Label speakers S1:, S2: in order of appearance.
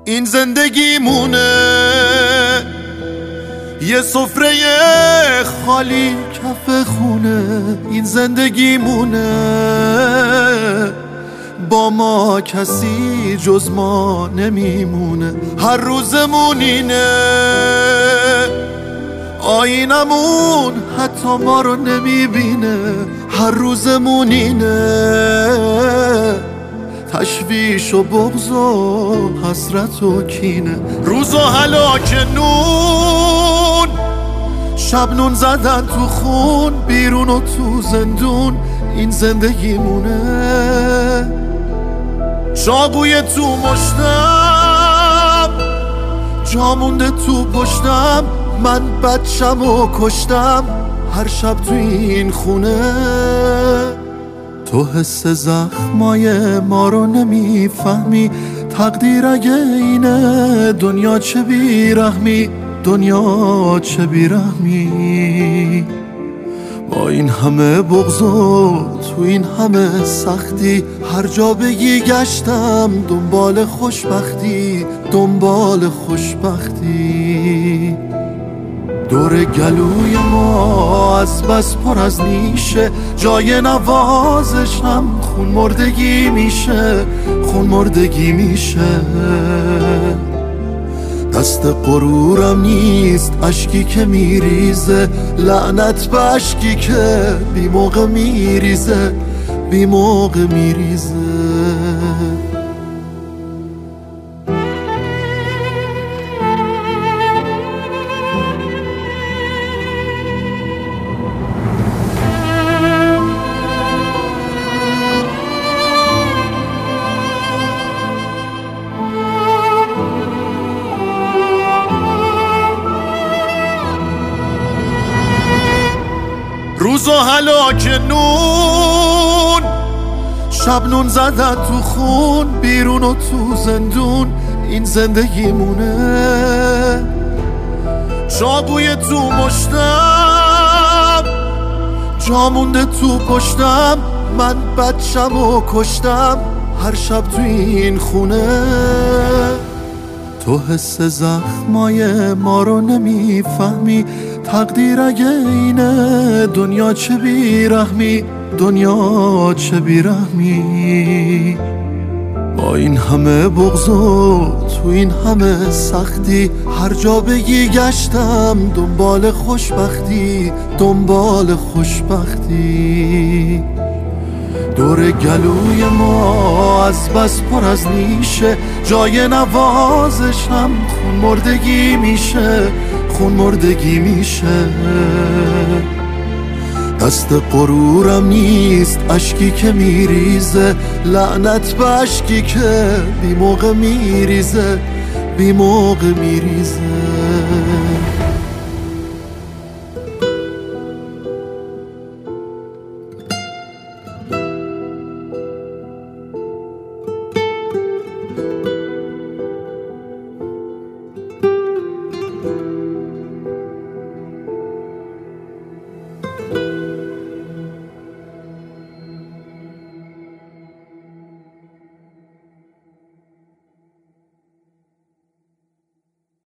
S1: این زندگیمونه، یه سفره خالی کف خونه. این زندگیمونه، با ما کسی جز ما نمیمونه. هر روزمون اینه، آینمون حتی ما رو نمیبینه. هر روزمون اینه، تشویش و بغض و حسرت و کینه. روز و هلاک نون، شب نون زدن تو خون، بیرون و تو زندون. این زندگیمونه، چاقوی تو مشتم، جا مونده تو پشتم. من بچم و کشتم هر شب تو این خونه. تو حس زخمای ما رو نمیفهمی، تقدیر اگه اینه دنیا چه بیرحمی، دنیا چه بیرحمی. با این همه بغض و تو این همه سختی، هر جا بگی گشتم دنبال خوشبختی، دنبال خوشبختی. دور گلوی ما از بس پر از نیشه، جای نوازشم خون مردگی میشه، خون مردگی میشه. دست غرورم نیست اشکی که میریزه، لعنت به اشکی که بی موقع میریزه، بی موقع میریزه. روز و هلاک نون، شب نون زدن تو خون، بیرون و تو زندون. این زندگیمونه، چاقوی تو مشتم، جا مونده تو پشتم. من بچم و کشتم هر شب تو این خونه. تو حس زخمای ما رو نمیفهمی، تقدیر اگه اینه دنیا چه بیرحمی، دنیا چه بیرحمی. با این همه بغض و تو این همه سختی، هر جا بگی گشتم دنبال خوشبختی، دنبال خوشبختی. دور گلوی ما از بس پر از نیشه، جای نوازشم خون مردگی میشه، خون مردگی میشه. دست غرورم نیست اشکی که میریزه، لعنت به اشکی که بی موقع میریزه، بی موقع میریزه.